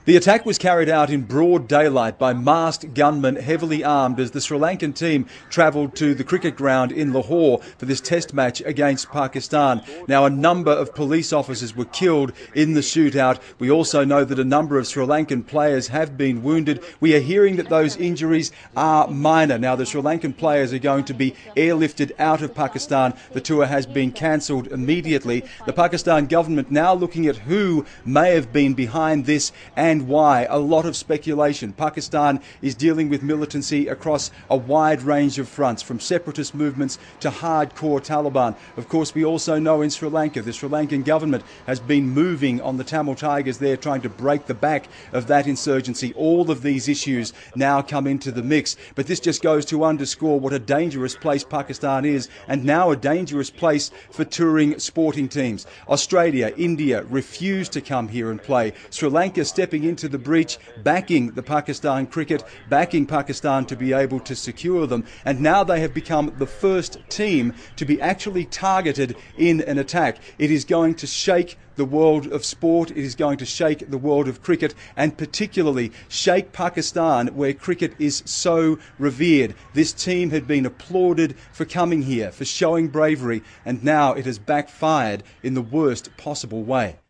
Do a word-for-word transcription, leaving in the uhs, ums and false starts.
The attack was carried out in broad daylight by masked gunmen heavily armed as the Sri Lankan team travelled to the cricket ground in Lahore for this test match against Pakistan. Now, a number of police officers were killed in the shootout. We also know that a number of Sri Lankan players have been wounded. We are hearing that those injuries are minor. Now, the Sri Lankan players are going to be airlifted out of Pakistan. The tour has been cancelled immediately. The Pakistan government now looking at who may have been behind this and And why. A lot of speculation. Pakistan is dealing with militancy across a wide range of fronts, from separatist movements to hardcore Taliban. Of course, we also know in Sri Lanka, the Sri Lankan government has been moving on the Tamil Tigers there, trying to break the back of that insurgency. All of these issues now come into the mix. But this just goes to underscore what a dangerous place Pakistan is, and now a dangerous place for touring sporting teams. Australia, India refuse to come here and play. Sri Lanka stepping into the breach, backing the Pakistan cricket, backing Pakistan to be able to secure them, and now they have become the first team to be actually targeted in an attack. It is going to shake the world of sport, it is going to shake the world of cricket, and particularly shake Pakistan, where cricket is so revered. This team had been applauded for coming here, for showing bravery, and now it has backfired in the worst possible way.